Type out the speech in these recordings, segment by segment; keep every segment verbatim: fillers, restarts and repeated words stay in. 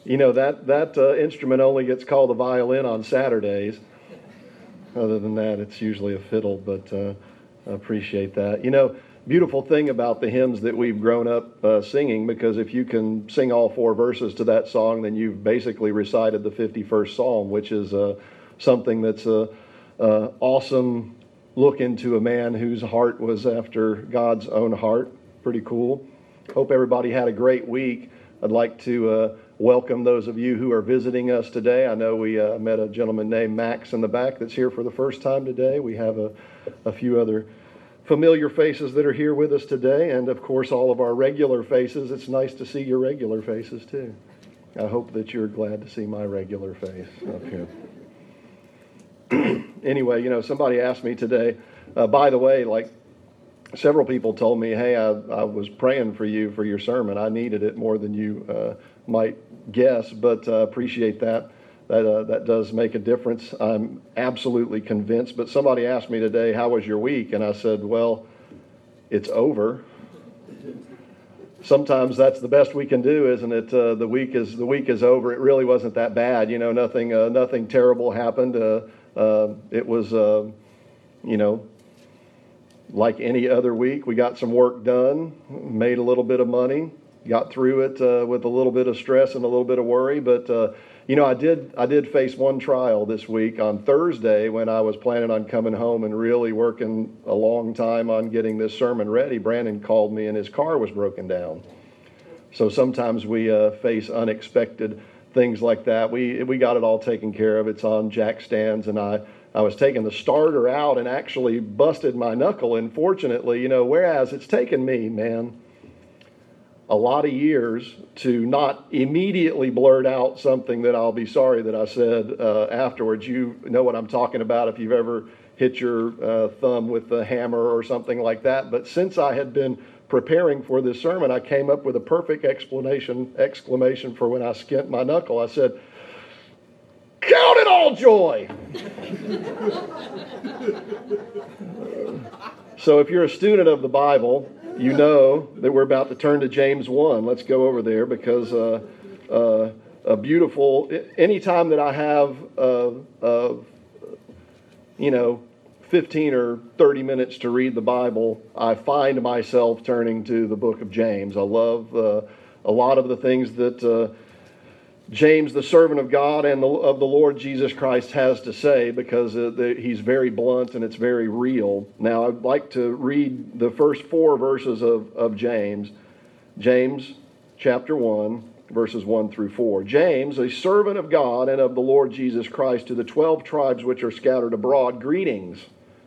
You know, that, that uh, instrument only gets called a violin on Saturdays. Other than that, it's usually a fiddle, but uh, I appreciate that. You know, beautiful thing about the hymns that we've grown up uh, singing, because if you can sing all four verses to that song, then you've basically recited the fifty-first Psalm, which is uh, something that's a, a awesome look into a man whose heart was after God's own heart. Pretty cool. Hope everybody had a great week. I'd like to uh, welcome those of you who are visiting us today. I know we uh, met a gentleman named Max in the back that's here for the first time today. We have a, a few other familiar faces that are here with us today, and of course all of our regular faces. It's nice to see your regular faces too. I hope that you're glad to see my regular face up here. Anyway, you know, somebody asked me today, uh, by the way, like several people told me, hey, I, I was praying for you for your sermon. I needed it more than you uh, might guess, but uh, appreciate that. That uh, that does make a difference. I'm absolutely convinced. But somebody asked me today, how was your week? And I said, well, it's over. Sometimes that's the best we can do, isn't it? Uh, the week is the week is over. It really wasn't that bad. You know, nothing uh, nothing terrible happened. Uh, uh, it was, uh, you know, like any other week. We got some work done, made a little bit of money, got through it uh, with a little bit of stress and a little bit of worry. But uh, you know, I did I did face one trial this week on Thursday when I was planning on coming home and really working a long time on getting this sermon ready. Brandon called me and his car was broken down. So sometimes we uh, face unexpected things like that. We we got it all taken care of. It's on jack stands, and I, I was taking the starter out and actually busted my knuckle. And fortunately, you know, whereas it's taken me, man, a lot of years to not immediately blurt out something that I'll be sorry that I said uh, afterwards. You know what I'm talking about if you've ever hit your uh, thumb with a hammer or something like that. But since I had been preparing for this sermon, I came up with a perfect explanation, exclamation for when I skinned my knuckle. I said, "Count it all joy." So if you're a student of the Bible, you know that we're about to turn to James one. Let's go over there because uh, uh, a beautiful, anytime that I have, uh, uh, you know, fifteen or thirty minutes to read the Bible, I find myself turning to the book of James. I love uh, a lot of the things that uh, James, the servant of God and the, of the Lord Jesus Christ, has to say, because uh, the, he's very blunt and it's very real. Now, I'd like to read the first four verses of, of James. James chapter one, verses one through four. James, a servant of God and of the Lord Jesus Christ, to the twelve tribes which are scattered abroad, greetings.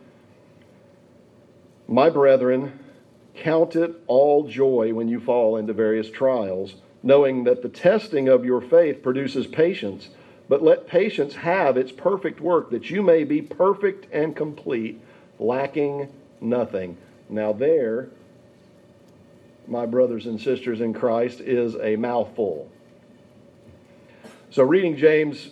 My brethren, count it all joy when you fall into various trials, knowing that the testing of your faith produces patience. But let patience have its perfect work, that you may be perfect and complete, lacking nothing. Now there, my brothers and sisters in Christ, is a mouthful. So reading James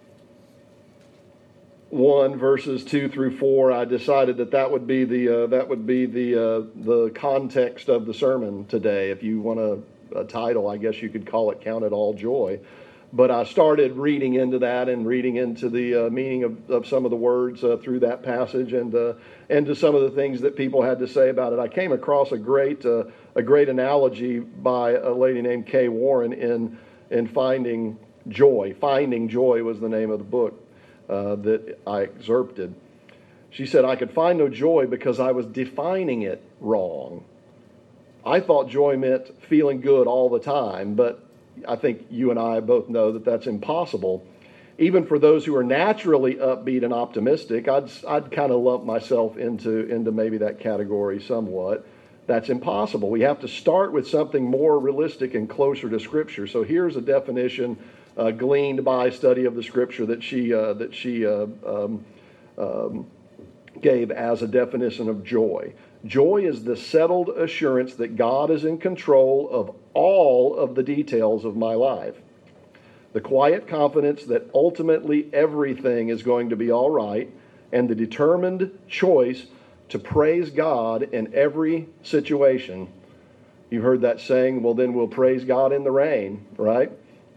one verses two through four, I decided that that would be the uh, that would be the uh, the context of the sermon today. If you want a, a title, I guess you could call it "Count It All Joy." But I started reading into that and reading into the uh, meaning of, of some of the words uh, through that passage, and uh, and to some of the things that people had to say about it. I came across a great uh, a great analogy by a lady named Kay Warren in in Finding Joy. Finding Joy was the name of the book uh, that I excerpted. She said, "I could find no joy because I was defining it wrong. I thought joy meant feeling good all the time, but I think you and I both know that that's impossible. Even for those who are naturally upbeat and optimistic, I'd I'd kind of lump myself into into maybe that category somewhat. That's impossible. We have to start with something more realistic and closer to Scripture. So here's a definition uh, gleaned by study of the Scripture that she uh, that she uh, um, um, gave as a definition of joy. Joy is the settled assurance that God is in control of all of the details of my life. The quiet confidence that ultimately everything is going to be all right, and the determined choice to praise God in every situation. You've heard that saying, well, then we'll praise God in the rain, right?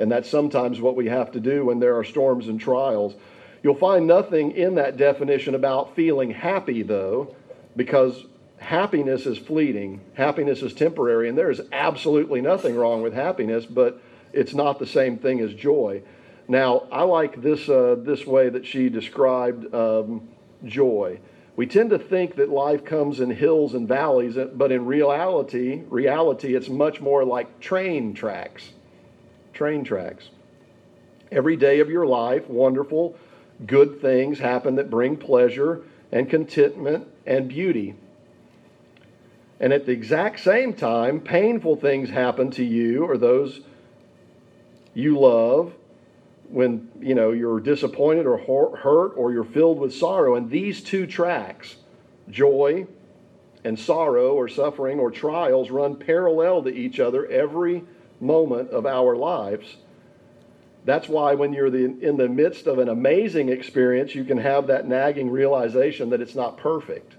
And that's sometimes what we have to do when there are storms and trials. You'll find nothing in that definition about feeling happy, though, because happiness is fleeting. Happiness is temporary, and there is absolutely nothing wrong with happiness, but it's not the same thing as joy. Now, I like this uh, this way that she described um, joy. We tend to think that life comes in hills and valleys, but in reality, reality, it's much more like train tracks. Train tracks. Every day of your life, wonderful, good things happen that bring pleasure and contentment and beauty. And at the exact same time, painful things happen to you or those you love when, you know, you're disappointed or hurt or you're filled with sorrow. And these two tracks, joy and sorrow or suffering or trials, run parallel to each other every moment of our lives. That's why when you're the, in the midst of an amazing experience, you can have that nagging realization that it's not perfect,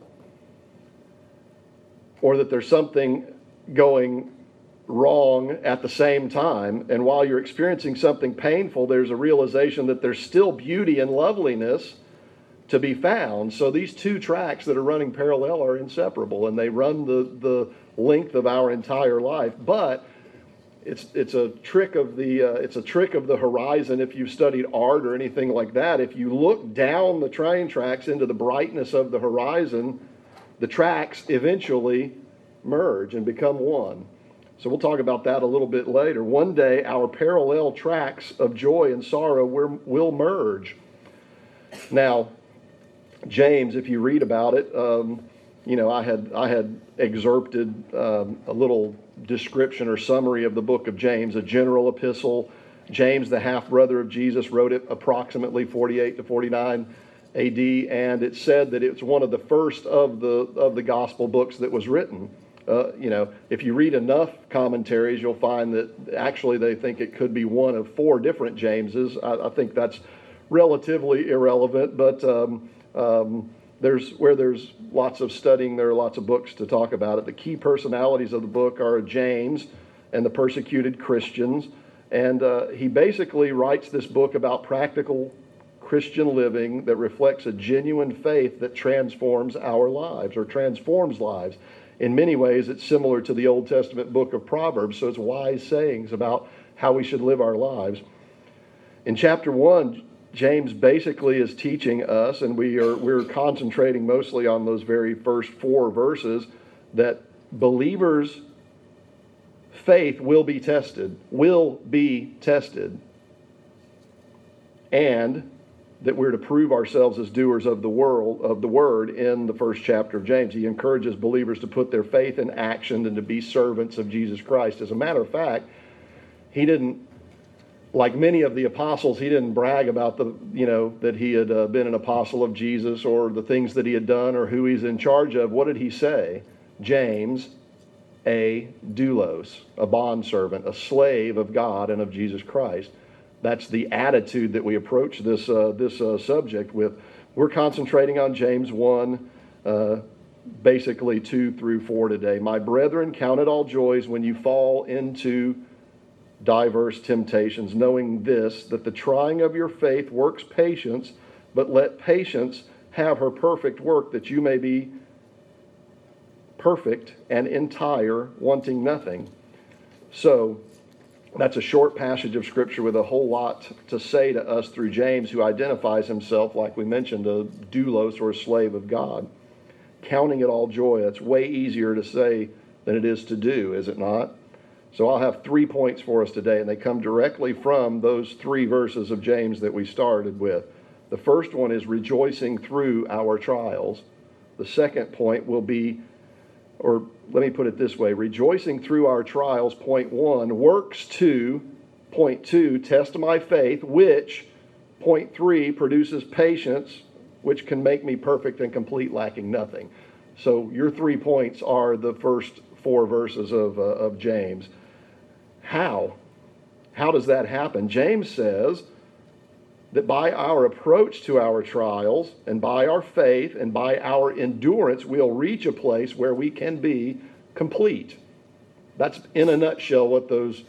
or that there's something going wrong at the same time. And while you're experiencing something painful, there's a realization that there's still beauty and loveliness to be found. So these two tracks that are running parallel are inseparable, and they run the, the length of our entire life. But It's it's a trick of the uh, it's a trick of the horizon. If you've studied art or anything like that, if you look down the train tracks into the brightness of the horizon, the tracks eventually merge and become one. So we'll talk about that a little bit later. One day, our parallel tracks of joy and sorrow will, will merge. Now, James, if you read about it, um, you know, I had I had excerpted um, a little description or summary of the book of James, a general epistle. James, the half-brother of Jesus, wrote it approximately forty-eight to forty-nine A D, and it said that it's one of the first of the of the gospel books that was written. Uh, you know, if you read enough commentaries, you'll find that actually they think it could be one of four different Jameses. I, I think that's relatively irrelevant, but um, um, There's where there's lots of studying, there are lots of books to talk about it. The key personalities of the book are James and the persecuted Christians. And uh, he basically writes this book about practical Christian living that reflects a genuine faith that transforms our lives or transforms lives. In many ways, it's similar to the Old Testament book of Proverbs, so it's wise sayings about how we should live our lives. In chapter one, James basically is teaching us, and we are we're concentrating mostly on those very first four verses, that believers' faith will be tested, will be tested, and that we're to prove ourselves as doers of the world of the word in the first chapter of James. He encourages believers to put their faith in action and to be servants of Jesus Christ. As a matter of fact, he didn't, like many of the apostles, he didn't brag about the, you know, that he had uh, been an apostle of Jesus or the things that he had done or who he's in charge of. What did he say? James, a doulos, a bondservant, a slave of God and of Jesus Christ. That's the attitude that we approach this uh, this uh, subject with. We're concentrating on James one, uh, basically two through four today. My brethren, count it all joys when you fall into diverse temptations, knowing this, that the trying of your faith works patience, but let patience have her perfect work, that you may be perfect and entire, wanting nothing. So, that's a short passage of Scripture with a whole lot to say to us through James, who identifies himself, like we mentioned, a doulos or a slave of God. Counting it all joy, that's way easier to say than it is to do, is it not? So I'll have three points for us today, and they come directly from those three verses of James that we started with. The first one is rejoicing through our trials. The second point will be, or let me put it this way, rejoicing through our trials, point one, works to, point two, test my faith, which, point three, produces patience, which can make me perfect and complete, lacking nothing. So your three points are the first four verses of, uh, of James. How? How does that happen? James says that by our approach to our trials and by our faith and by our endurance, we'll reach a place where we can be complete. That's in a nutshell what those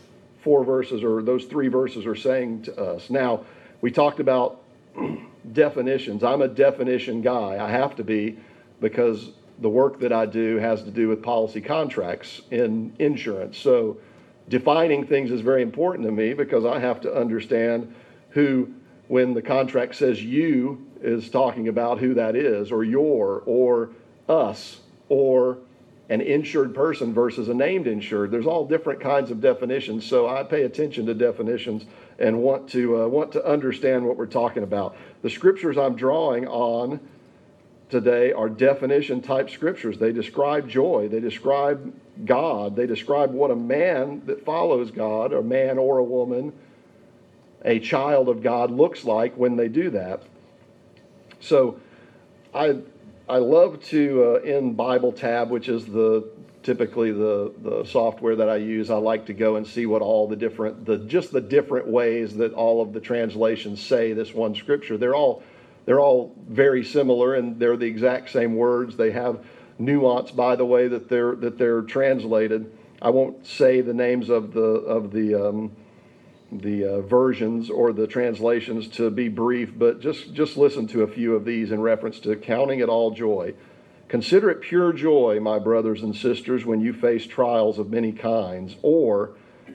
four verses or those three verses are saying to us. Now, we talked about definitions. I'm a definition guy. I have to be, because the work that I do has to do with policy contracts in insurance. So defining things is very important to me, because I have to understand who, when the contract says you, is talking about who that is, or your, or us, or an insured person versus a named insured. There's all different kinds of definitions, so I pay attention to definitions and want to uh, want to understand what we're talking about. The scriptures I'm drawing on today are definition type scriptures. They describe joy, they describe God, they describe what a man that follows God, a man or a woman, a child of God, looks like when they do that. So I I love to, uh, in Bible Tab, which is the typically the, the software that I use, I like to go and see what all the different, the just the different ways that all of the translations say this one scripture. They're all they're all very similar, and they're the exact same words. They have nuance by the way that they're that they're translated. I won't say the names of the of the um, the uh, versions or the translations to be brief, but just, just listen to a few of these in reference to counting it all joy. Consider it pure joy, my brothers and sisters, when you face trials of many kinds. Or,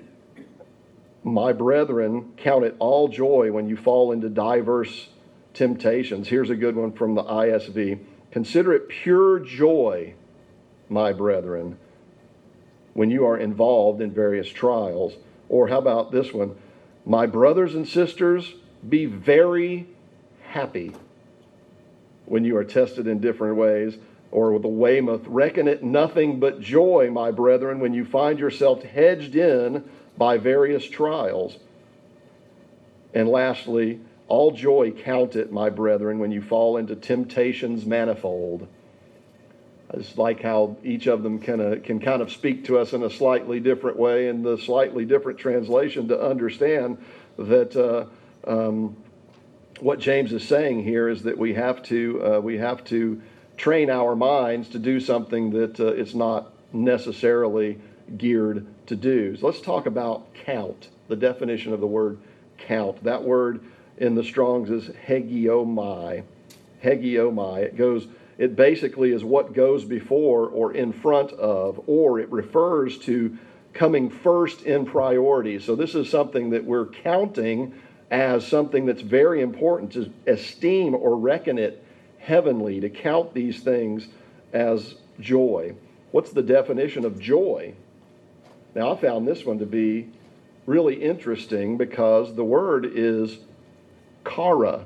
my brethren, count it all joy when you fall into diverse temptations. Here's a good one from the I S V. Consider it pure joy, my brethren, when you are involved in various trials. Or how about this one? My brothers and sisters, be very happy when you are tested in different ways. Or with the Weymouth, reckon it nothing but joy, my brethren, when you find yourself hedged in by various trials. And lastly, all joy count it, my brethren, when you fall into temptations manifold. I just like how each of them can, uh, can kind of speak to us in a slightly different way, in the slightly different translation, to understand that uh, um, what James is saying here is that we have to uh, we have to train our minds to do something that uh, it's not necessarily geared to do. So let's talk about count, the definition of the word count. That word in the Strong's is hegiomai. Hegiomai. It goes It basically is what goes before or in front of, or it refers to coming first in priority. So this is something that we're counting as something that's very important, to esteem or reckon it heavenly, to count these things as joy. What's the definition of joy? Now, I found this one to be really interesting, because the word is chara.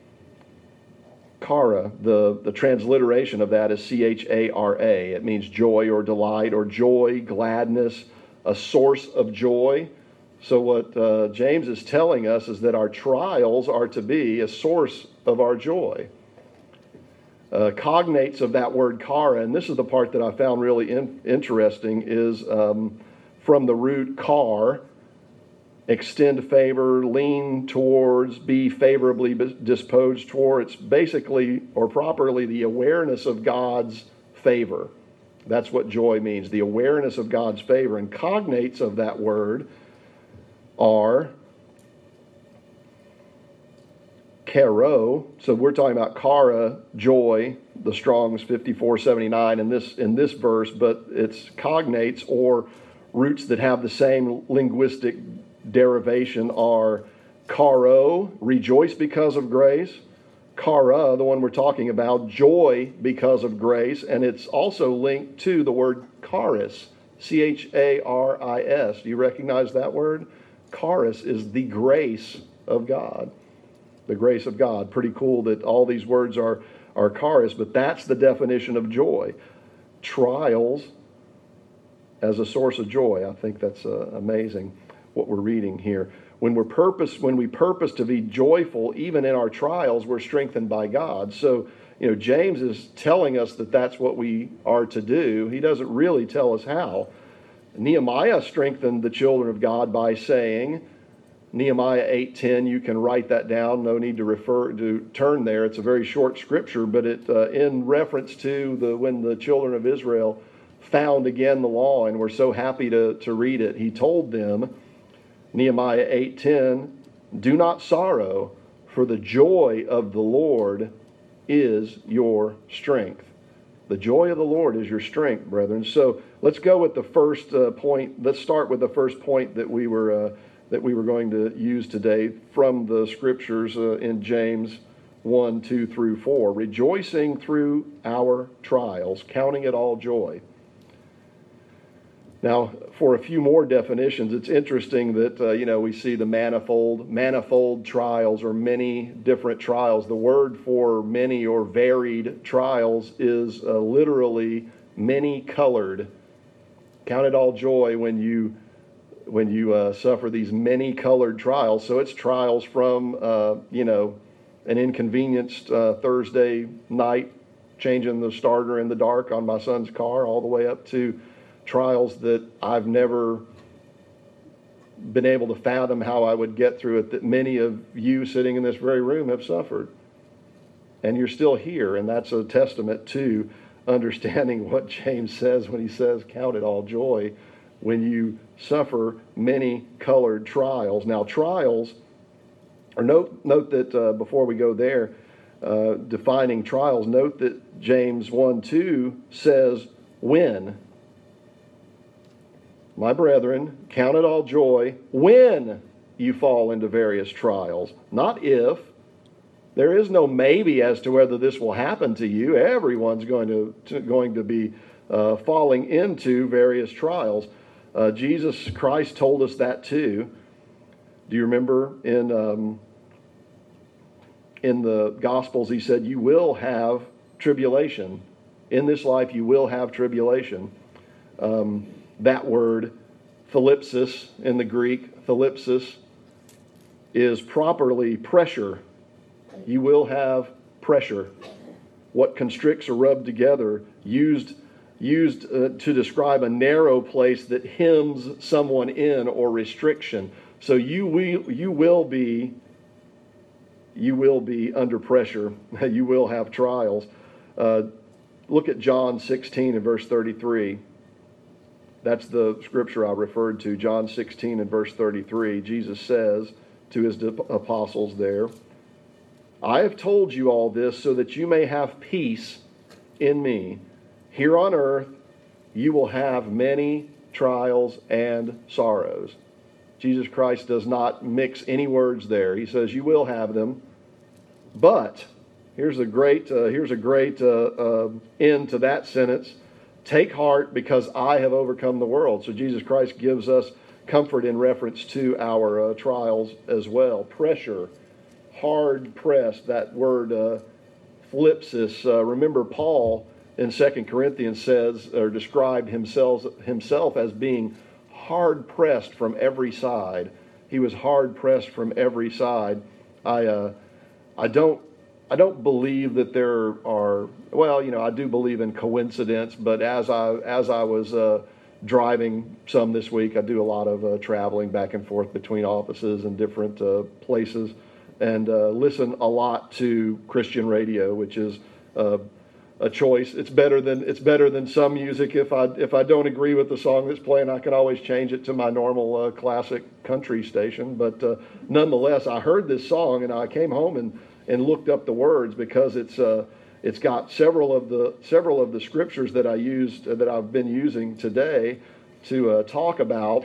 Chara, the, the transliteration of that is C H A R A. It means joy or delight or joy, gladness, a source of joy. So what uh, James is telling us is that our trials are to be a source of our joy. Uh, cognates of that word chara, and this is the part that I found really in, interesting, is um, from the root char, extend favor, lean towards, be favorably disposed toward. It's basically, or properly, the awareness of God's favor. That's what joy means, the awareness of God's favor. And cognates of that word are kero. So we're talking about chara, joy, the Strong's fifty-four seventy-nine in this in this verse, but it's cognates, or roots that have the same linguistic derivation, are charo, rejoice because of grace, chara, the one we're talking about, joy because of grace, and it's also linked to the word charis, C H A R I S. Do you recognize that word? Charis is the grace of God. The grace of God. Pretty cool that all these words are, are charis, but that's the definition of joy. Trials as a source of joy. I think that's uh, amazing what we're reading here. When we're purpose, when we purpose to be joyful, even in our trials, we're strengthened by God. So, you know, James is telling us that that's what we are to do. He doesn't really tell us how. Nehemiah strengthened the children of God by saying, Nehemiah eight ten, you can write that down. No need to refer to turn there. It's a very short scripture, but it uh, in reference to the when the children of Israel found again the law and were so happy to, to read it, he told them Nehemiah eight ten, do not sorrow, for the joy of the Lord is your strength. The joy of the Lord is your strength, brethren. So let's go with the first uh, point. Let's start with the first point that we were uh, that we were going to use today from the scriptures uh, in James one, two through four. Rejoicing through our trials, counting it all joy. Now, for a few more definitions, it's interesting that, uh, you know, we see the manifold, manifold trials or many different trials. The word for many or varied trials is uh, literally many-colored. Count it all joy when you when you uh, suffer these many-colored trials. So it's trials from, uh, you know, an inconvenienced uh, Thursday night, changing the starter in the dark on my son's car, all the way up to trials that I've never been able to fathom how I would get through it, that many of you sitting in this very room have suffered. And you're still here, and that's a testament to understanding what James says when he says, count it all joy when you suffer many colored trials. Now, trials, or note, note that uh, before we go there, uh, defining trials, note that James one two says, when. My brethren, count it all joy when you fall into various trials, not if. There is no maybe as to whether this will happen to you. Everyone's going to, to going to be uh, falling into various trials. Uh, Jesus Christ told us that too. Do you remember in um, in the Gospels, he said, you will have tribulation. In this life, you will have tribulation. Um, That word, thalipsis, in the Greek, thalipsis, is properly pressure. You will have pressure. What constricts or rub together, used used uh, to describe a narrow place that hems someone in, or restriction. So you will you will be you will be under pressure. You will have trials. Uh, look at John sixteen and verse thirty-three. That's the scripture I referred to, John sixteen and verse thirty-three. Jesus says to his apostles there, I have told you all this so that you may have peace in me. Here on earth you will have many trials and sorrows. Jesus Christ does not mix any words there. He says you will have them, but here's a great uh, here's a great uh, uh, end to that sentence. Take heart, because I have overcome the world. So Jesus Christ gives us comfort in reference to our uh, trials as well. Pressure, hard pressed, that word uh, thlipsis. Uh, remember, Paul in Second Corinthians says, or described himself, himself as being hard pressed from every side. He was hard pressed from every side. I, uh, I don't I don't believe that there are, well, you know, I do believe in coincidence, but as I as I was uh, driving some this week, I do a lot of uh, traveling back and forth between offices and different uh, places, and uh, listen a lot to Christian radio, which is uh, a choice. It's better than it's better than some music. If I if I don't agree with the song that's playing, I can always change it to my normal uh, classic country station. But uh, nonetheless, I heard this song and I came home and. and looked up the words, because it's uh, it's got several of the several of the scriptures that I used uh, that I've been using today to uh, talk about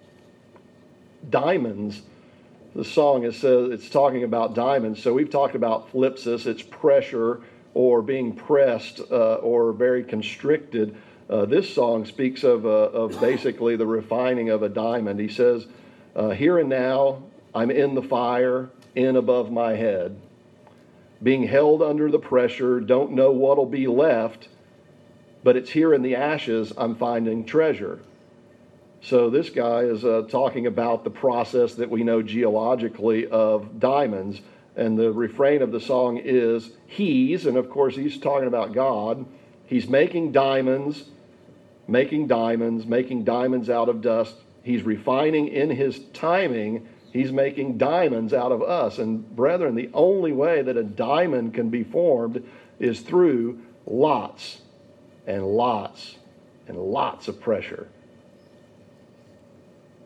diamonds. The song is says it's talking about diamonds. So we've talked about thlipsis, it's pressure or being pressed uh, or very constricted. Uh, this song speaks of uh, of basically the refining of a diamond. He says, uh, "Here and now I'm in the fire, in above my head. Being held under the pressure, don't know what'll be left, but it's here in the ashes I'm finding treasure." So this guy is uh, talking about the process that we know geologically of diamonds, and the refrain of the song is, he's, and of course he's talking about God, he's making diamonds, making diamonds, making diamonds out of dust. He's refining in his timing. He's making diamonds out of us. And brethren, the only way that a diamond can be formed is through lots and lots and lots of pressure.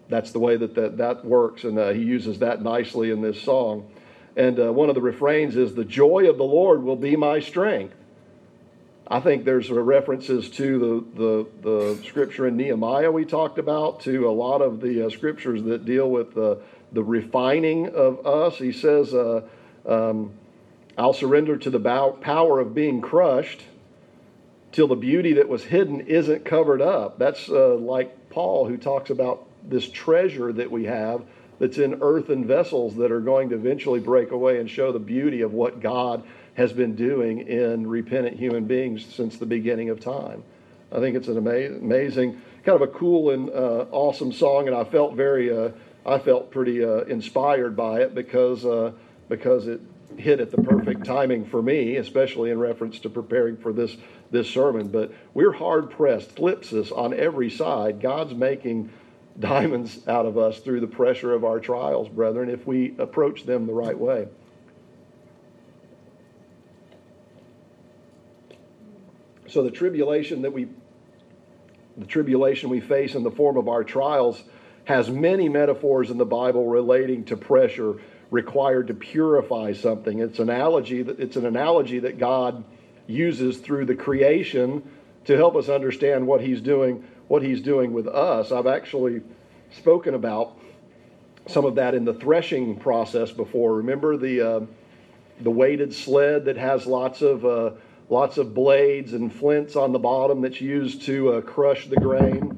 that's the way that that, that works, and uh, he uses that nicely in this song. And uh, one of the refrains is, "The joy of the Lord will be my strength." I think there's references to the, the, the scripture in Nehemiah we talked about, to a lot of the uh, scriptures that deal with uh, the refining of us. He says, uh, um, "I'll surrender to the bow- power of being crushed till the beauty that was hidden isn't covered up." That's uh, like Paul, who talks about this treasure that we have that's in earthen vessels that are going to eventually break away and show the beauty of what God has been doing in repentant human beings since the beginning of time. I think it's an ama- amazing, kind of a cool and uh, awesome song, and I felt very, uh, I felt pretty uh, inspired by it because uh, because it hit at the perfect timing for me, especially in reference to preparing for this this sermon. But we're hard pressed, thlipsis on every side. God's making diamonds out of us through the pressure of our trials, brethren, if we approach them the right way. So the tribulation that we, the tribulation we face in the form of our trials has many metaphors in the Bible relating to pressure required to purify something. It's analogy that it's an analogy that God uses through the creation to help us understand what He's doing, what He's doing with us. I've actually spoken about some of that in the threshing process before. Remember the uh, the weighted sled that has lots of uh, lots of blades and flints on the bottom that's used to uh, crush the grain,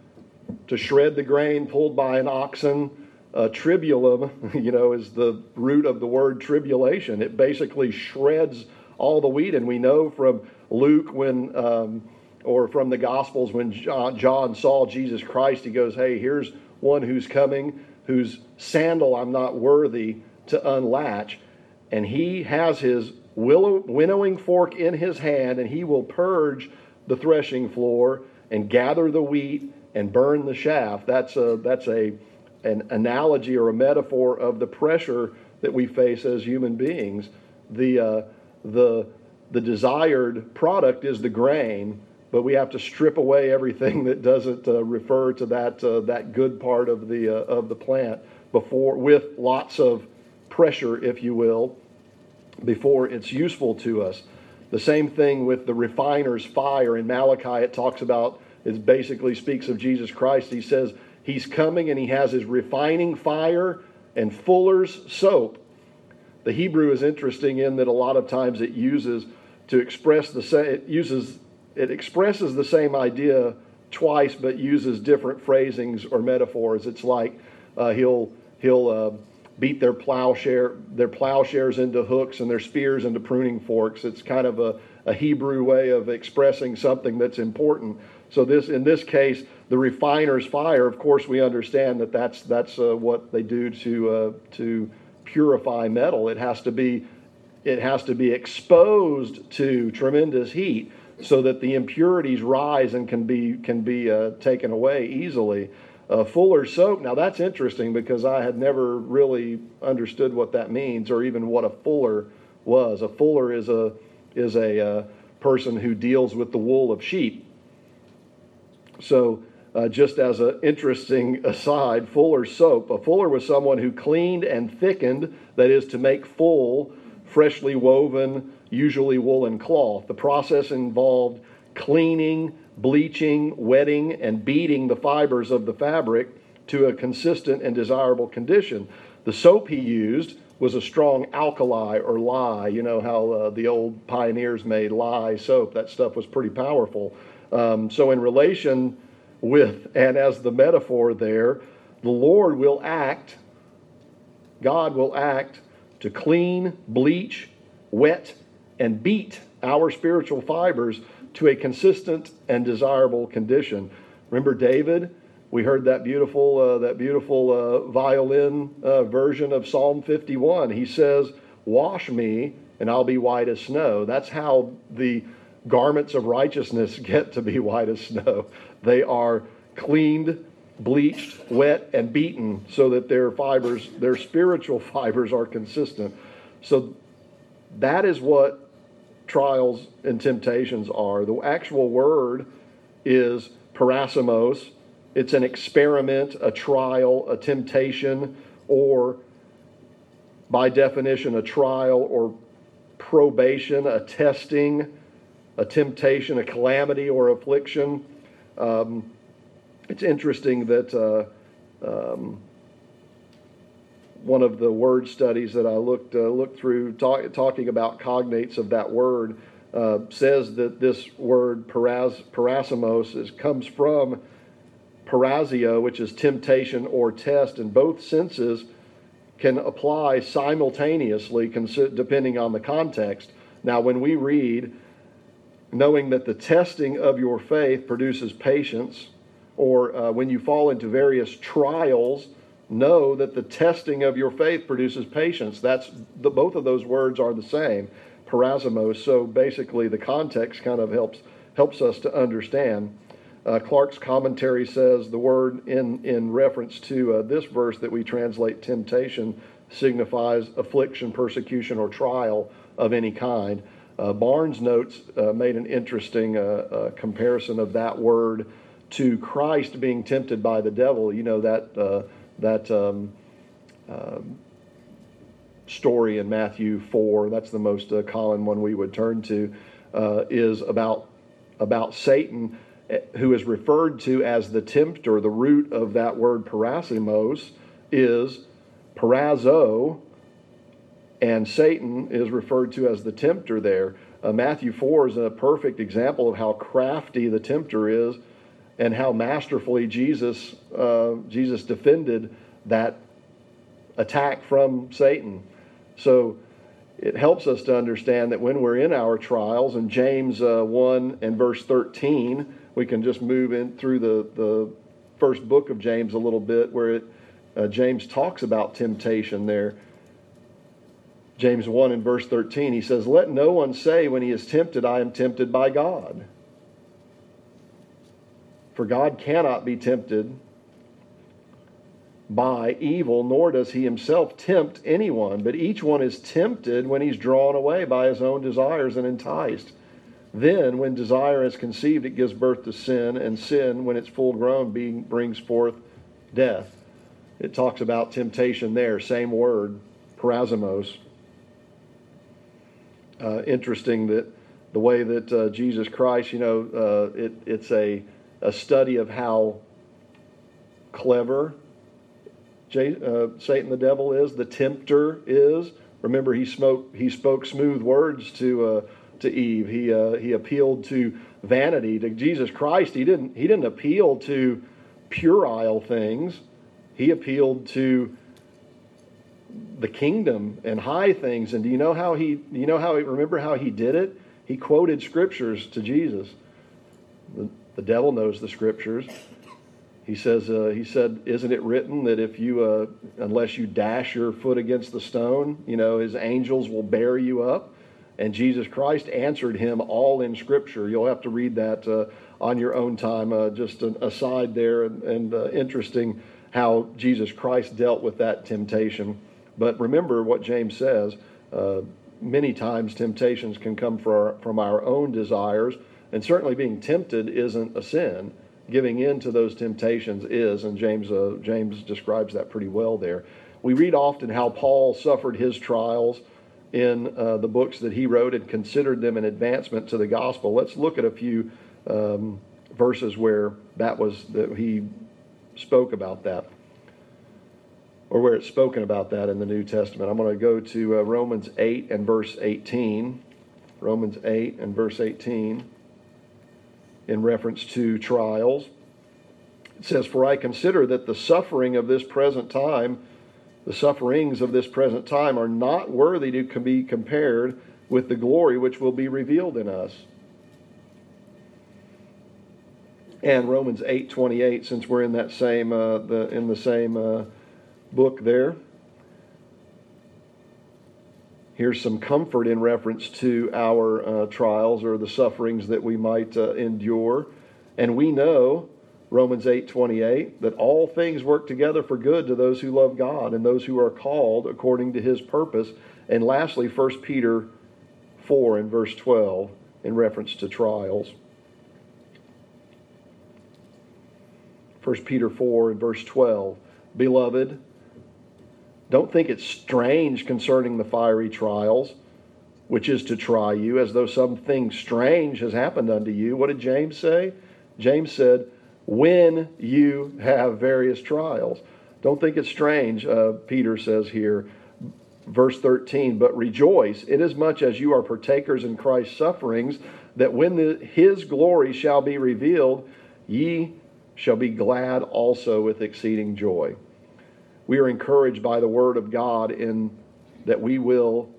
to shred the grain, pulled by an oxen. Uh, tribulum, you know, is the root of the word tribulation. It basically shreds all the wheat. And we know from Luke when, um, or from the Gospels, when John, John saw Jesus Christ, he goes, "Hey, here's one who's coming, whose sandal I'm not worthy to unlatch. And he has his willow, winnowing fork in his hand, and he will purge the threshing floor and gather the wheat and burn the chaff." That's a, that's a, an analogy or a metaphor of the pressure that we face as human beings. The, uh, the, the desired product is the grain, but we have to strip away everything that doesn't uh, refer to that, uh, that good part of the, uh, of the plant before, with lots of pressure, if you will, before it's useful to us. The same thing with the refiner's fire. In Malachi, it talks about, it basically speaks of Jesus Christ. He says He's coming and He has His refining fire and fuller's soap. The Hebrew is interesting in that a lot of times it uses to express the same, it uses, it expresses the same idea twice, but uses different phrasings or metaphors. It's like uh, he'll he'll uh, beat their plowshare, their plowshares into hooks and their spears into pruning forks. It's kind of a, a Hebrew way of expressing something that's important. So this, in this case, the refiner's fire, of course, we understand that that's that's uh, what they do to uh, to purify metal. It has to be it has to be exposed to tremendous heat so that the impurities rise and can be can be uh, taken away easily. Uh, fuller's soap. Now that's interesting because I had never really understood what that means, or even what a fuller was. A fuller is a is a uh, person who deals with the wool of sheep. So, uh, just as an interesting aside, fuller's soap. A fuller was someone who cleaned and thickened, that is, to make full, freshly woven, usually woolen cloth. The process involved cleaning, bleaching, wetting, and beating the fibers of the fabric to a consistent and desirable condition. The soap he used was a strong alkali or lye. You know how uh, the old pioneers made lye soap. That stuff was pretty powerful. Um, so in relation with, and as the metaphor there, the Lord will act, God will act to clean, bleach, wet, and beat our spiritual fibers to a consistent and desirable condition. Remember David? We heard that beautiful, uh, that beautiful uh, violin uh, version of Psalm fifty-one. He says, "Wash me, and I'll be white as snow." That's how the garments of righteousness get to be white as snow. They are cleaned, bleached, wet, and beaten so that their fibers, their spiritual fibers, are consistent. So that is what trials and temptations are. The actual word is parasimos, It's an experiment, a trial, a temptation, or by definition, a trial or probation, a testing, a temptation, a calamity or affliction. Um, it's interesting that uh, um, one of the word studies that I looked uh, looked through, talk, talking about cognates of that word, uh, says that this word paras, parasimos is, comes from parasio, which is temptation or test, in both senses can apply simultaneously depending on the context. Now, when we read, knowing that the testing of your faith produces patience, or uh, when you fall into various trials, know that the testing of your faith produces patience. That's the, both of those words are the same, parasimos. So basically, the context kind of helps helps us to understand. Uh, Clark's commentary says the word in, in reference to uh, this verse that we translate temptation signifies affliction, persecution, or trial of any kind. Uh, Barnes notes uh, made an interesting uh, uh, comparison of that word to Christ being tempted by the devil. You know that uh, that um, uh, story in Matthew four. That's the most uh, common one we would turn to. Uh, is about about Satan, who is referred to as the tempter. The root of that word parasimos is parazo, and Satan is referred to as the tempter there. Uh, Matthew four is a perfect example of how crafty the tempter is and how masterfully Jesus uh, Jesus defended that attack from Satan. So it helps us to understand that when we're in our trials, in James uh, one and verse thirteen, we can just move in through the, the first book of James a little bit, where it, uh, James talks about temptation there. James one and verse thirteen, he says, "Let no one say when he is tempted, I am tempted by God. For God cannot be tempted by evil, nor does he himself tempt anyone. But each one is tempted when he's drawn away by his own desires and enticed. Then, when desire is conceived, it gives birth to sin, and sin, when it's full grown, being, brings forth death." It talks about temptation there, same word, parasimos. Uh, interesting that the way that uh, Jesus Christ, you know, uh, it, it's a, a study of how clever J, uh, Satan the devil is, the tempter is. Remember, he spoke he spoke smooth words to uh, to Eve. He uh, he appealed to vanity. To Jesus Christ, he didn't he didn't appeal to puerile things. He appealed to the kingdom and high things. And do you know how he? You know how? He, remember how he did it? He quoted scriptures to Jesus. The, the devil knows the scriptures. He says, uh, he said, "Isn't it written that if you, uh, unless you dash your foot against the stone, you know, his angels will bear you up?" And Jesus Christ answered him all in Scripture. You'll have to read that uh, on your own time. Uh, just an aside there, and, and uh, interesting how Jesus Christ dealt with that temptation. But remember what James says. Uh, many times temptations can come from our, from our own desires, and certainly being tempted isn't a sin. Giving in to those temptations is, and James uh, James describes that pretty well there. We read often how Paul suffered his trials in uh, the books that he wrote and considered them an advancement to the gospel. Let's look at a few um, verses where that was that he spoke about that, or where it's spoken about that in the New Testament. I'm going to go to uh, Romans eight and verse eighteen. Romans eight and verse eighteen. In reference to trials. It says, "For I consider that the suffering of this present time, the sufferings of this present time are not worthy to be compared with the glory which will be revealed in us." And Romans eight twenty-eight, since we're in that same uh, the in the same uh, book there. Here's some comfort in reference to our uh, trials or the sufferings that we might uh, endure. "And we know," Romans eight twenty-eight, "that all things work together for good to those who love God and those who are called according to his purpose." And lastly, First Peter four and verse twelve in reference to trials. First Peter four and verse twelve. Beloved, don't think it strange concerning the fiery trials, which is to try you, as though something strange has happened unto you. What did James say? James said, when you have various trials. Don't think it's strange, uh, Peter says here, verse thirteen, but rejoice, inasmuch as you are partakers in Christ's sufferings, that when the, his glory shall be revealed, ye shall be glad also with exceeding joy. We are encouraged by the word of God in that we will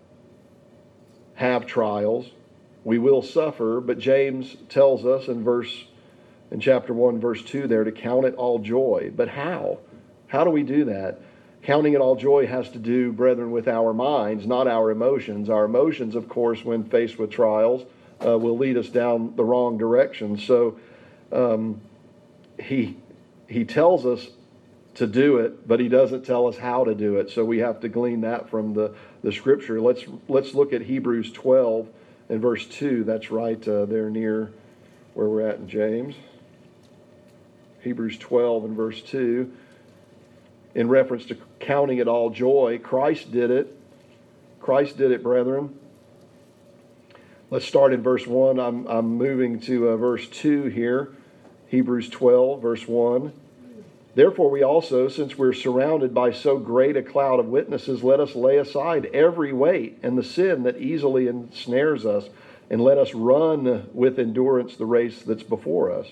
have trials, we will suffer, but James tells us in verse in chapter one, verse two there, to count it all joy. But how? How do we do that? Counting it all joy has to do, brethren, with our minds, not our emotions. Our emotions, of course, when faced with trials, uh, will lead us down the wrong direction. So um, he he tells us to do it, but he doesn't tell us how to do it. So we have to glean that from the, the scripture. Let's let's look at Hebrews twelve and verse two. That's right uh, there near where we're at in James. Hebrews twelve and verse two. In reference to counting it all joy, Christ did it. Christ did it, brethren. Let's start in verse one. I'm, I'm moving to uh, verse two here. Hebrews twelve, verse one. Therefore we also, since we're surrounded by so great a cloud of witnesses, let us lay aside every weight and the sin that easily ensnares us, and let us run with endurance the race that's before us.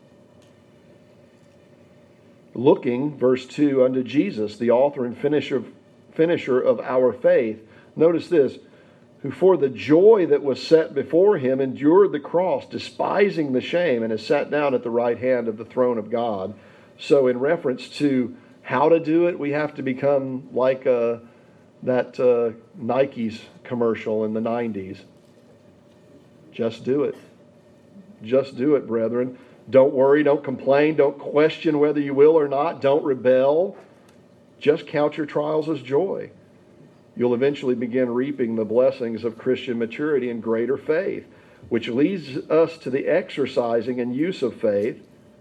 Looking, verse two, unto Jesus, the author and finisher, finisher of our faith. Notice this, who for the joy that was set before him endured the cross, despising the shame, and has sat down at the right hand of the throne of God. So in reference to how to do it, we have to become like uh, that uh, Nike's commercial in the nineties. Just do it. Just do it, brethren. Don't worry, don't complain, don't question whether you will or not, don't rebel. Just count your trials as joy. You'll eventually begin reaping the blessings of Christian maturity and greater faith, which leads us to the exercising and use of faith.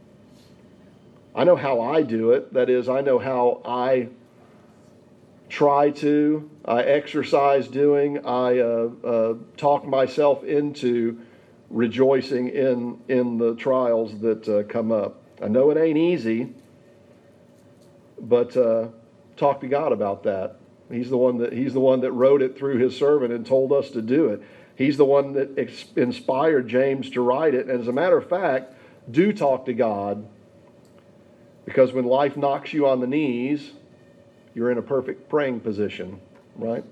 I know how I do it. That is, I know how I try to, I exercise doing, I uh, uh, talk myself into rejoicing in in the trials that uh, come up. I know it ain't easy, but uh, talk to God about that. He's the one that He's the one that wrote it through His servant and told us to do it. He's the one that ex- inspired James to write it. And as a matter of fact, do talk to God, because when life knocks you on the knees, you're in a perfect praying position, right?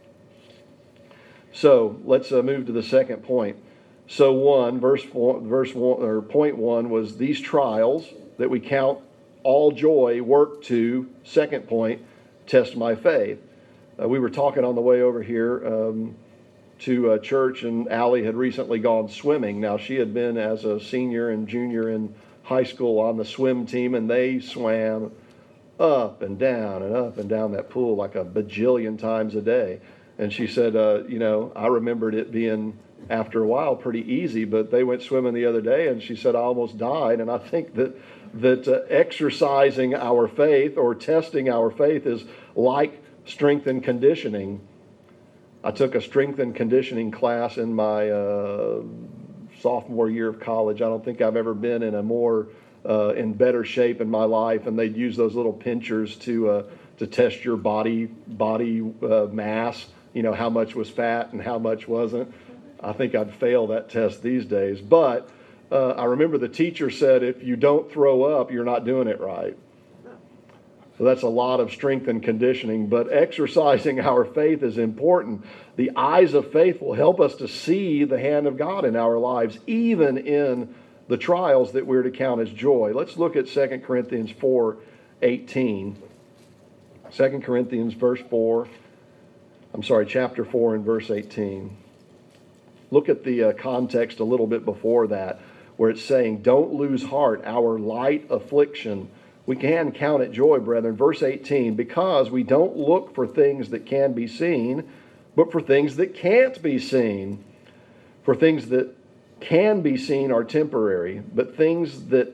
So let's uh, move to the second point. So one, verse four, verse one, or point one was these trials that we count all joy work to, second point, test my faith. Uh, we were talking on the way over here um, to a church, and Allie had recently gone swimming. Now, she had been as a senior and junior in high school on the swim team, and they swam up and down and up and down that pool like a bajillion times a day. And she said, uh, you know, I remembered it being, after a while, pretty easy, but they went swimming the other day, and she said, I almost died. And I think that that uh, exercising our faith or testing our faith is like strength and conditioning. I took a strength and conditioning class in my uh, sophomore year of college. I don't think I've ever been in a more uh, in better shape in my life, and they'd use those little pinchers to uh, to test your body body uh, mass. You know, how much was fat and how much wasn't. I think I'd fail that test these days. But uh, I remember the teacher said, if you don't throw up, you're not doing it right. So that's a lot of strength and conditioning. But exercising our faith is important. The eyes of faith will help us to see the hand of God in our lives, even in the trials that we're to count as joy. Let's look at Second Corinthians four eighteen. Second Corinthians verse four. I'm sorry, chapter four and verse eighteen. Look at the uh, context a little bit before that, where it's saying, don't lose heart, our light affliction. We can count it joy, brethren. Verse eighteen, because we don't look for things that can be seen, but for things that can't be seen. For things that can be seen are temporary, but things that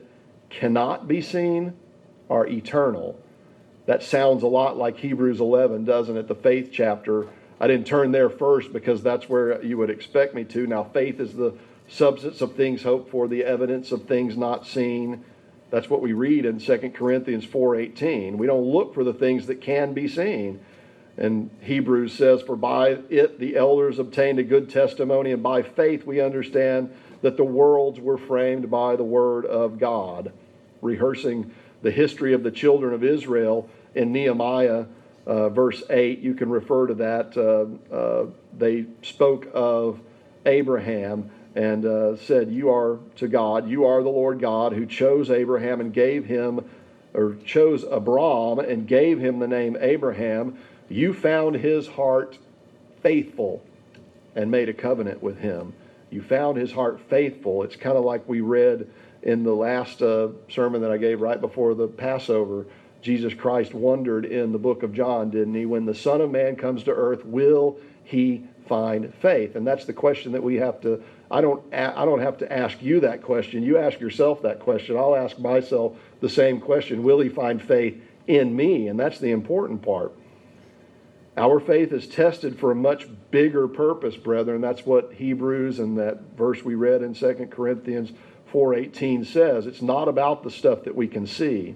cannot be seen are eternal. That sounds a lot like Hebrews eleven, doesn't it? The faith chapter. I didn't turn there first because that's where you would expect me to. Now, faith is the substance of things hoped for, the evidence of things not seen. That's what we read in Second Corinthians four eighteen. We don't look for the things that can be seen. And Hebrews says, for by it the elders obtained a good testimony, and by faith we understand that the worlds were framed by the word of God. Rehearsing the history of the children of Israel in Nehemiah uh, verse eight, you can refer to that. Uh, uh, they spoke of Abraham and uh, said, you are to God, you are the Lord God who chose Abraham and gave him, or chose Abram and gave him the name Abraham. You found his heart faithful and made a covenant with him. You found his heart faithful. It's kind of like we read in the last uh, sermon that I gave right before the Passover. Jesus Christ wondered in the book of John, didn't he? When the Son of Man comes to earth, will he find faith? And that's the question that we have to, I don't, I don't have to ask you that question. You ask yourself that question. I'll ask myself the same question. Will he find faith in me? And that's the important part. Our faith is tested for a much bigger purpose, brethren. That's what Hebrews and that verse we read in Second Corinthians four eighteen says. It's not about the stuff that we can see.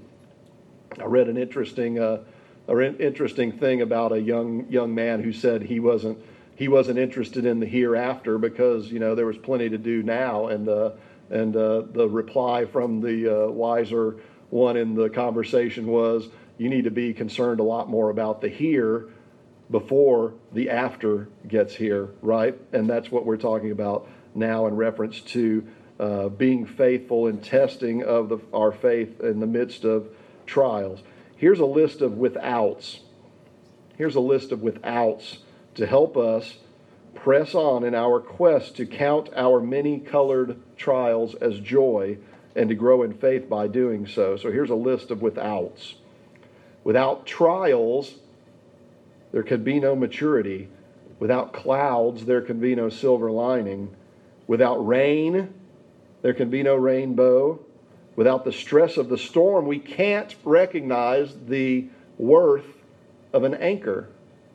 I read an interesting, uh, an interesting thing about a young young man who said he wasn't he wasn't interested in the hereafter because you know there was plenty to do now, and uh, and uh, the reply from the uh, wiser one in the conversation was, you need to be concerned a lot more about the here before the after gets here, right? And that's what we're talking about now in reference to uh, being faithful in testing of the, our faith in the midst of trials. Here's a list of withouts. Here's a list of withouts to help us press on in our quest to count our many-colored trials as joy and to grow in faith by doing so. So here's a list of withouts. Without trials, there can be no maturity. Without clouds, there can be no silver lining. Without rain, there can be no rainbow. Without the stress of the storm, we can't recognize the worth of an anchor.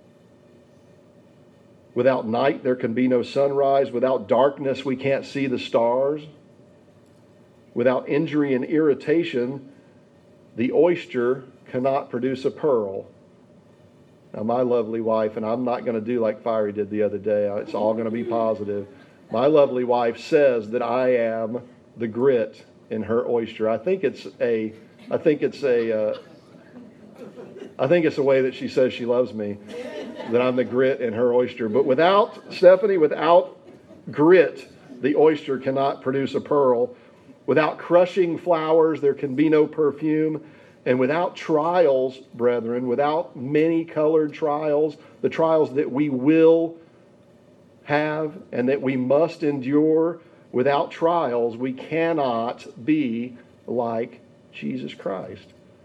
Without night, there can be no sunrise. Without darkness, we can't see the stars. Without injury and irritation, the oyster cannot produce a pearl. Now, my lovely wife, and I'm not going to do like Fiery did the other day, it's all going to be positive. My lovely wife says that I am the grit in her oyster. I think it's a, I think it's a, uh, I think it's a way that she says she loves me, that I'm the grit in her oyster. But without, Stephanie, without grit, the oyster cannot produce a pearl. Without crushing flowers, there can be no perfume. And without trials, brethren, without many-colored trials, the trials that we will have and that we must endure, without trials, we cannot be like Jesus Christ.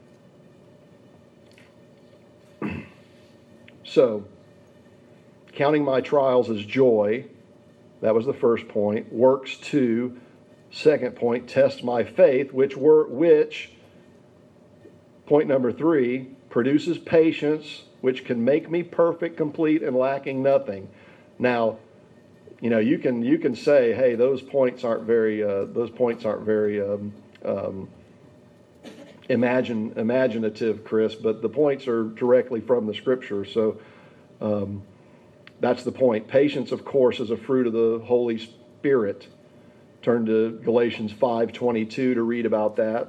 So, counting my trials as joy, that was the first point. Works two, second point, test my faith, which were which. Point number three, produces patience, which can make me perfect, complete, and lacking nothing. Now, you know, you can you can say, hey, those points aren't very uh, those points aren't very um, um, imagine imaginative, Chris. But the points are directly from the Scripture, so um, that's the point. Patience, of course, is a fruit of the Holy Spirit. Turn to Galatians five twenty-two to read about that.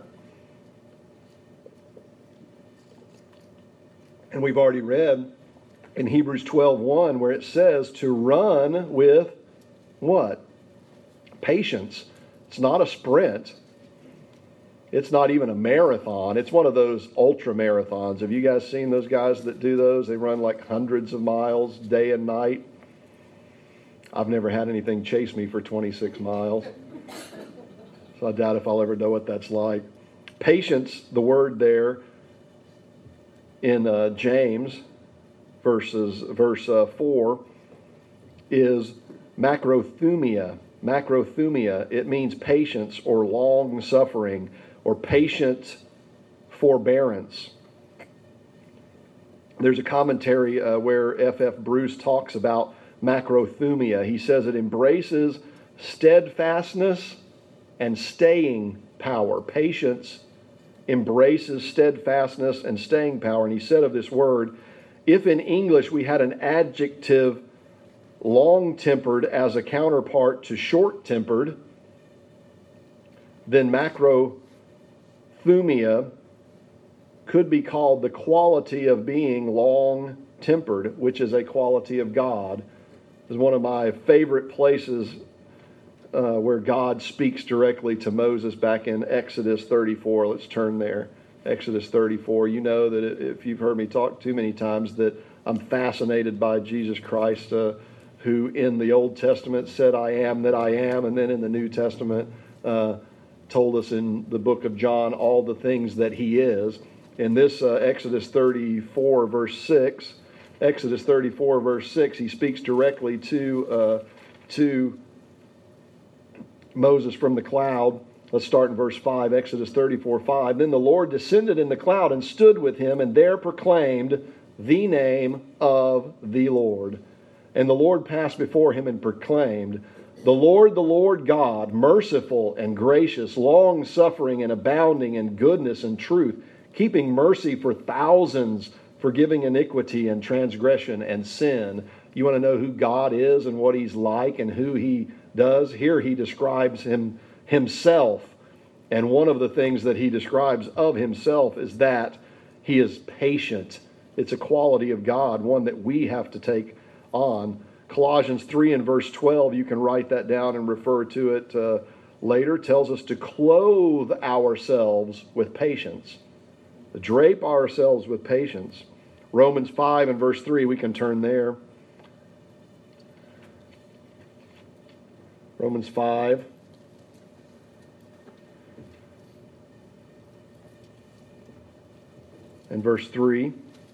And we've already read in Hebrews twelve one where it says to run with what? Patience. It's not a sprint. It's not even a marathon. It's one of those ultra marathons. Have you guys seen those guys that do those? They run like hundreds of miles day and night. I've never had anything chase me for twenty-six miles. So I doubt if I'll ever know what that's like. Patience, the word there, in uh, James, verses verse uh, four, is macrothumia. Macrothumia. It means patience or long suffering. or patient forbearance. There's a commentary uh, where F F Bruce talks about macrothumia. He says it embraces steadfastness and staying power. Patience embraces steadfastness and staying power. And he said of this word, if in English we had an adjective long-tempered as a counterpart to short-tempered, then macrothumia could be called the quality of being long-tempered, which is a quality of God. It's one of my favorite places uh, where God speaks directly to Moses back in Exodus thirty-four. Let's turn there. Exodus thirty-four. You know that if you've heard me talk too many times that I'm fascinated by Jesus Christ, uh, who in the Old Testament said, I am that I am, and then in the New Testament uh, told us in the book of John all the things that he is. In this uh, Exodus thirty-four, verse six, Exodus thirty-four, verse six, he speaks directly to uh, to Moses from the cloud. Let's start in verse five, Exodus thirty-four, five. Then the Lord descended in the cloud and stood with him, and there proclaimed the name of the Lord. And the Lord passed before him and proclaimed, the Lord, the Lord God, merciful and gracious, long-suffering and abounding in goodness and truth, keeping mercy for thousands, forgiving iniquity and transgression and sin. You want to know who God is and what he's like and who he does? Here he describes him himself. And one of the things that he describes of himself is that he is patient. It's a quality of God, one that we have to take on. Colossians three and verse twelve, you can write that down and refer to it uh, later, tells us to clothe ourselves with patience. Drape ourselves with patience. Romans five and verse three, we can turn there. Romans five. And verse three.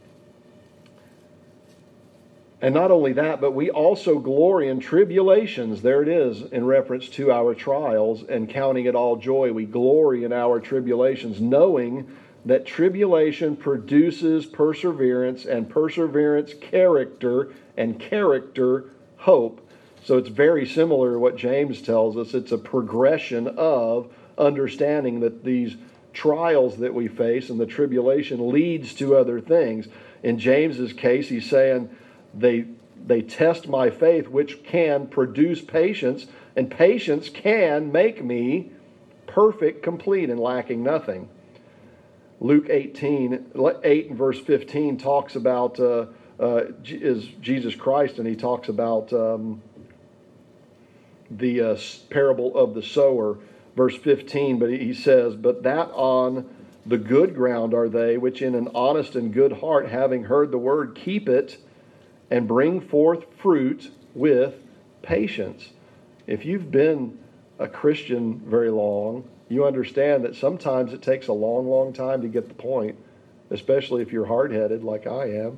And not only that, but we also glory in tribulations. There it is, in reference to our trials, and counting it all joy. We glory in our tribulations, knowing that tribulation produces perseverance, and perseverance character, and character hope. So it's very similar to what James tells us. It's a progression of understanding that these trials that we face and the tribulation leads to other things. In James's case, he's saying they they test my faith, which can produce patience, and patience can make me perfect, complete, and lacking nothing. Luke eighteen, eight and verse fifteen talks about uh, uh, is Jesus Christ, and he talks about um, the uh, parable of the sower, verse fifteen. But he says, "But that on the good ground are they, which in an honest and good heart, having heard the word, keep it, and bring forth fruit with patience." If you've been a Christian very long, you understand that sometimes it takes a long, long time to get the point, especially if you're hard-headed like I am.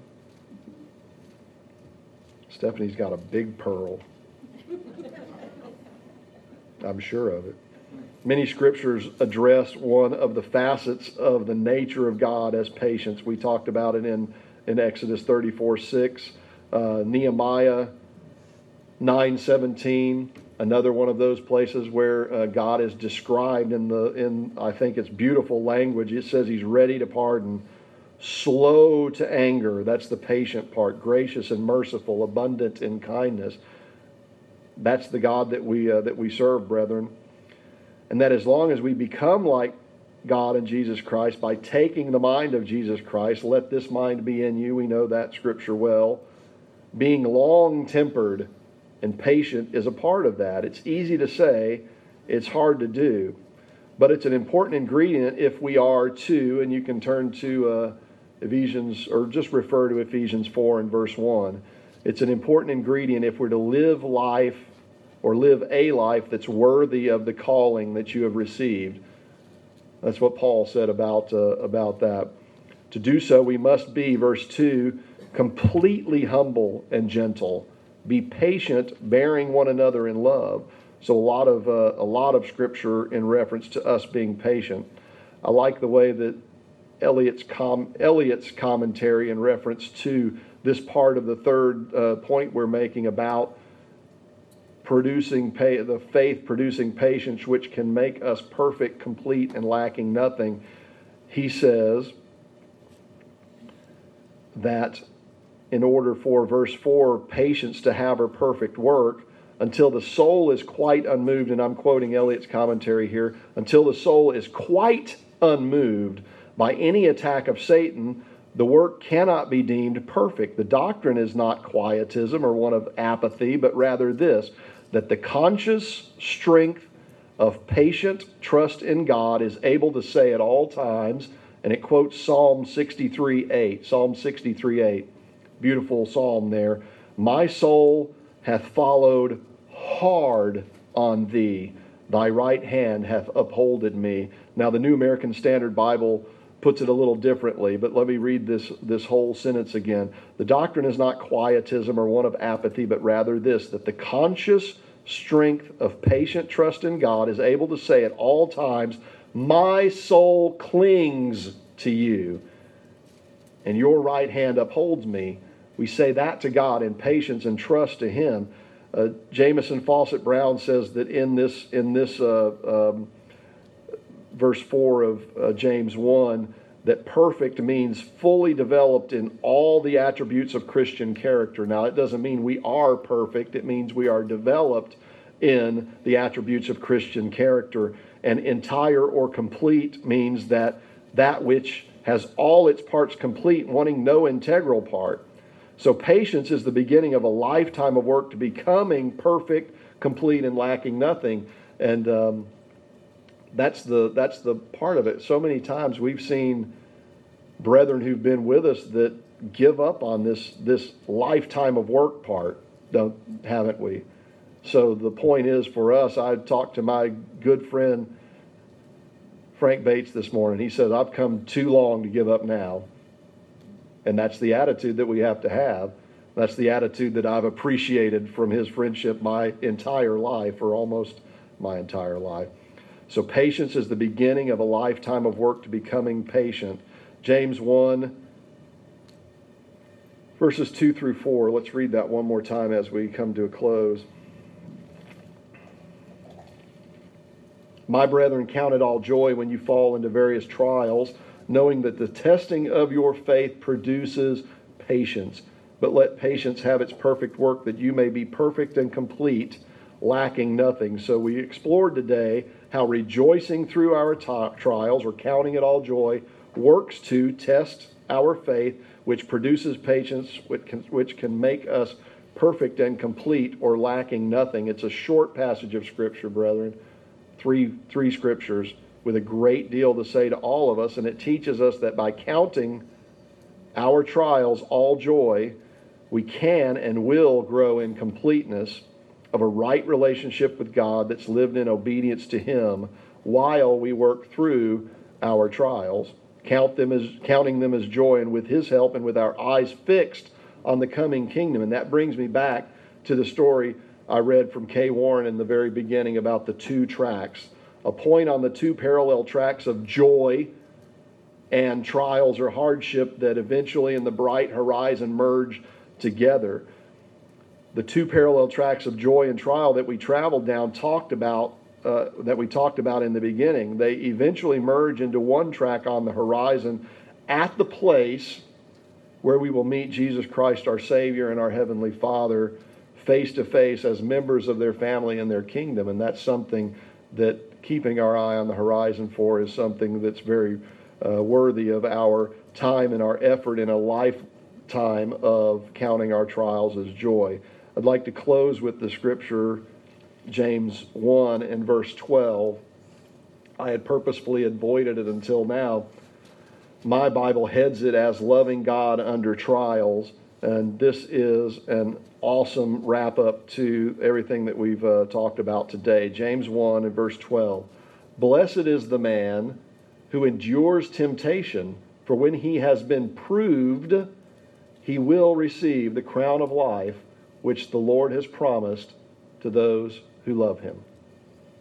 Stephanie's got a big pearl. I'm sure of it. Many scriptures address one of the facets of the nature of God as patience. We talked about it in, in Exodus thirty-four, six. Uh, Nehemiah nine seventeen, another one of those places where uh, God is described in the in I think it's beautiful language. It says he's ready to pardon, slow to anger. That's the patient part. Gracious and merciful, abundant in kindness. That's the God that we uh, that we serve, brethren. And that as long as we become like God and Jesus Christ by taking the mind of Jesus Christ, let this mind be in you. We know that scripture well. Being long-tempered and patient is a part of that. It's easy to say, it's hard to do. But it's an important ingredient if we are to, and you can turn to uh, Ephesians, or just refer to Ephesians four and verse one. It's an important ingredient if we're to live life, or live a life that's worthy of the calling that you have received. That's what Paul said about, uh, about that. To do so, we must be, verse two, completely humble and gentle. Be patient, bearing one another in love. So a lot of uh, a lot of scripture in reference to us being patient. I like the way that Eliot's, com- Eliot's commentary in reference to this part of the third uh, point we're making about producing pay, the faith producing patience, which can make us perfect, complete, and lacking nothing. He says that in order for, verse four, patience to have her perfect work, until the soul is quite unmoved, and I'm quoting Eliot's commentary here, until the soul is quite unmoved by any attack of Satan, the work cannot be deemed perfect. The doctrine is not quietism or one of apathy, but rather this, that the conscious strength of patient trust in God is able to say at all times, and it quotes Psalm sixty-three eight, Psalm sixty-three eight, beautiful psalm there, my soul hath followed hard on thee, thy right hand hath upholded me. Now the New American Standard Bible puts it a little differently, but let me read this, this whole sentence again. The doctrine is not quietism or one of apathy, but rather this, that the conscious strength of patient trust in God is able to say at all times, my soul clings to you, and your right hand upholds me. We say that to God in patience and trust to Him. Uh, Jamieson Fawcett Brown says that in this in this uh, um, verse four of uh, James one, that perfect means fully developed in all the attributes of Christian character. Now, it doesn't mean we are perfect. It means we are developed in the attributes of Christian character. And entire or complete means that that which has all its parts complete, wanting no integral part. So patience is the beginning of a lifetime of work to becoming perfect, complete, and lacking nothing. And um, that's the that's the part of it. So many times we've seen brethren who've been with us that give up on this this lifetime of work part, don't haven't we? So the point is for us, I talked to my good friend Frank Bates this morning. He said, I've come too long to give up now. And that's the attitude that we have to have. That's the attitude that I've appreciated from his friendship my entire life, or almost my entire life. So patience is the beginning of a lifetime of work to becoming patient. James one, verses two through four. Let's read that one more time as we come to a close. My brethren, count it all joy when you fall into various trials, knowing that the testing of your faith produces patience. But let patience have its perfect work, that you may be perfect and complete, lacking nothing. So we explored today how rejoicing through our t- trials, or counting it all joy, works to test our faith, which produces patience, which can, which can make us perfect and complete, or lacking nothing. It's a short passage of Scripture, brethren. Three, three scriptures with a great deal to say to all of us, and it teaches us that by counting our trials all joy, we can and will grow in completeness of a right relationship with God that's lived in obedience to Him while we work through our trials, count them as counting them as joy, and with His help and with our eyes fixed on the coming kingdom. And that brings me back to the story I read from Kay Warren in the very beginning about the two tracks. A point on the two parallel tracks of joy and trials or hardship that eventually in the bright horizon merge together. The two parallel tracks of joy and trial that we traveled down talked about, uh, that we talked about in the beginning. They eventually merge into one track on the horizon at the place where we will meet Jesus Christ, our Savior, and our Heavenly Father face to face as members of their family and their kingdom. And that's something that keeping our eye on the horizon for is something that's very uh, worthy of our time and our effort in a lifetime of counting our trials as joy. I'd like to close with the scripture, James one and verse twelve. I had purposefully avoided it until now. My Bible heads it as loving God under trials, and this is an awesome wrap up to everything that we've uh, talked about today. James one and verse twelve. Blessed is the man who endures temptation, for when he has been proved, he will receive the crown of life which the Lord has promised to those who love Him.